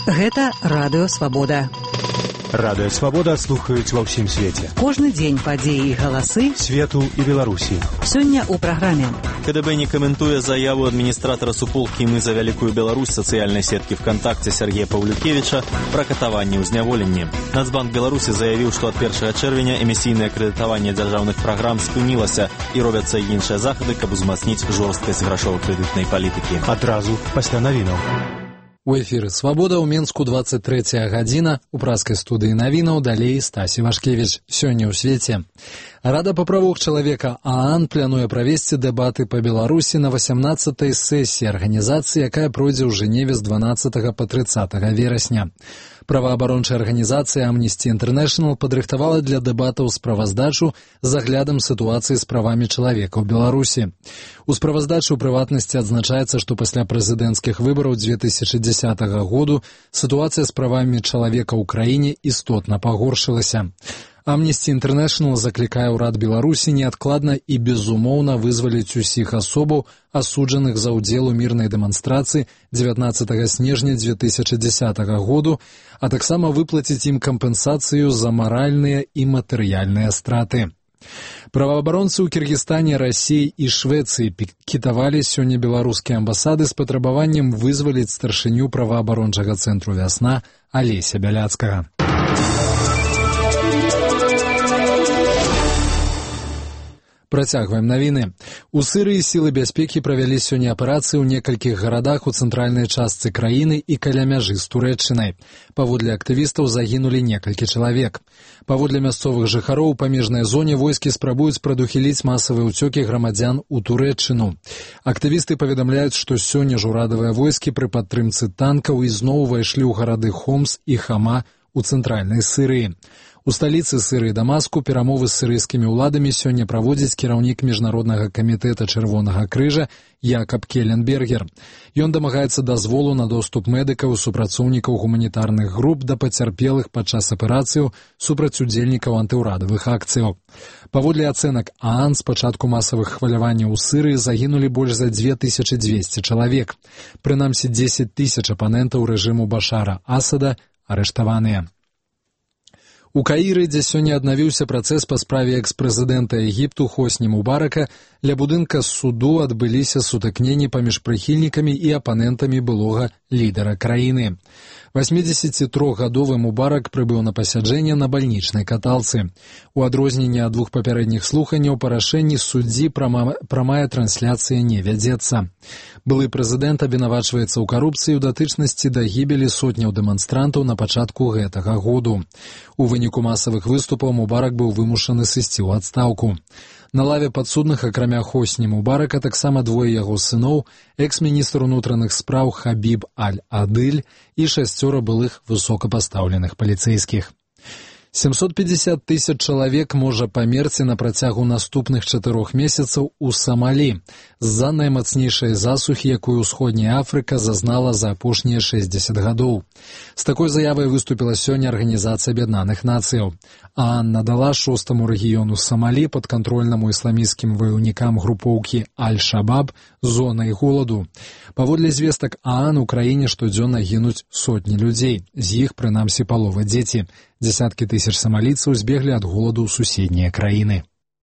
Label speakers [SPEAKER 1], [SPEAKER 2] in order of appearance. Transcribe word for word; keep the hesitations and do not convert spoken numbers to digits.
[SPEAKER 1] Гэта Радыё Свабода.
[SPEAKER 2] Радыё Свабода слухаюць ва ўсім свеце.
[SPEAKER 1] Кожны дзень падзеі і галасы
[SPEAKER 2] свету і Беларусі.
[SPEAKER 1] Сёння ў праграме.
[SPEAKER 3] КДБ не каментуе заяву адміністратара суполкі «Мы за вялікую Беларусь» сацыяльнай сеткі ВКонтакте Сергея Павлюкевича пра катаванне ў зняволенні. Нацбанк Беларусі заявіў, што ад першага чэрвеня эмісійнае крэдытаванне дзяржаўных праграм спынілася і робяцца іншыя захады, каб узмацніць жорсткасць грашова-крэдытнай палітыкі.
[SPEAKER 2] Адразу пасля навінаў.
[SPEAKER 4] У эфіры «Свабода» ў Менску дваццаць трэцяя гадзіна. У праскай студыі навінаў далей Стасі Вашкевіч. Сёння ў свеце. Рада па правах чалавека ААН плануе правесці дэбаты па Беларусі на васямнаццатай сесіі арганізацыі, якая пройдзе ў Жэневе з дванаццатага па трыццатага верасня. Праваабарончая арганізацыя Amnesty International падрыхтавала для дэбатаў справаздачу з аглядам сітуацыі з правамі чалавека ў Беларусі. У справаздачы ў прыватнасці адзначаецца, што пасля прэзідэнцкіх выбараў дзве тысячы дзесятага году сітуацыя з правамі чалавека ў краіне істотна пагоршылася. Amnesty International заклікае ўрад Беларусі неадкладна і безумоўна вызваліць усіх асобаў, асуджаных за ўдзел у мірнай дэманстрацыі дзевятнаццатага снежня дзве тысячы дзесятага году, а таксама выплаціць ім кампенсацыю за маральныя і матэрыяльныя страты. Праваабаронцы ў Кіргізстане, Расіі і Швецыі кітавалі сёння беларускія амбасады з патрабаваннем вызваліць старшыню праваабарончага цэнтру «Вясна» Алеся Бяляцкага. Працягваем навіны. У Сірыі сілы бяспекі правялі сёння аперацыі ў некалькіх гарадах у цэнтральнай частцы краіны і каля мяжы з Турэччынай. Паводле актывістаў загінулі некалькі чалавек. Паводле мясцовых жыхароў у памежнай зоне войскі спрабуюць прадухіліць масавыя ўцёкі грамадзян у Турэччыну. Актывісты паведамляюць, што сёння ж урадавыя войскі пры падтрымцы танкаў ізноў увайшлі ў гарады Хомс і Хама у цэнтральнай Сірыі. У сталіцы Сірыі Дамаску перамовы з сірыйскімі ўладамі сёння праводзіць кіраўнік Міжнароднага камітэта Чырвонага крыжа Якаб Келленбергер. Ён дамагаецца дазволу на доступ медыкаў і супрацоўнікаў гуманітарных груп да пацярпелых падчас аперацыяў супраць удзельнікаў антыўрадавых акцыяў. Паводле ацэнак ААН з пачатку масавых хваляванняў у Сірыі загінулі больш за дзве тысячы дзвесце чалавек. Прынамсі дзесяць тысяч апанентаў рэжыму Башара Асада арыштаваныя. У Каіры, дзе сёння аднавіўся працэс па справе экс-прэзідэнта Егіпту Хосні Мубарака, ля будынка суду адбыліся сутыкненні паміж прыхільнікамі і апанентамі былога лідара краіны. васьмідзесяцітрохгадовы Мубарак прыбыў на пасяджэнне на бальнічнай каталцы. У адрозненне ад двух папярэдніх слуханняў па рашэнні суддзі прама... прамая трансляцыя не вядзецца. Былы прэзідэнт абвінавачваецца ў карупцыі ў датычнасці да гібелі сотняў дэманстрантаў на пачатку гэтага году. У выніку масавых выступаў Мубарак быў вымушаны сысці ў адстаўку. На лаве падсудных, акрамя Хосні Мубарака, таксама двое яго сыноў, экс-міністр унутраных спраў Хабіб Аль-Адыль і шасцёра былых высокапастаўленых паліцэйскіх. сямсот пятьдесят тысяч чалавек можа памерці на працягу наступных чатырох месяцаў у Самалі з-за наймацнейшай засухі, якую ўсходняя Афрыка зазнала за апошнія шэсцьдзесят гадоў. З такой заявай выступіла сёння Арганізацыя Аб'яднаных Нацыяў. ААН надала шостаму рэгіёну Самалі падкантрольнаму ісламісцкім ваяўнікам групоўкі Аль-Шабаб зонай голаду. Паводле звестак ААН у краіне штодзённа гінуць сотні людзей, з іх прынамсі палова дзеці. Дзесяткі тысяч самалійцаў збеглі ад голаду ў суседнія краіны.